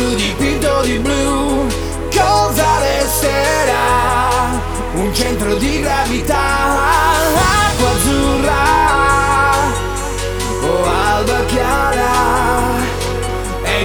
mondo dipinto di blu. Cosa resterà? Un centro di gravità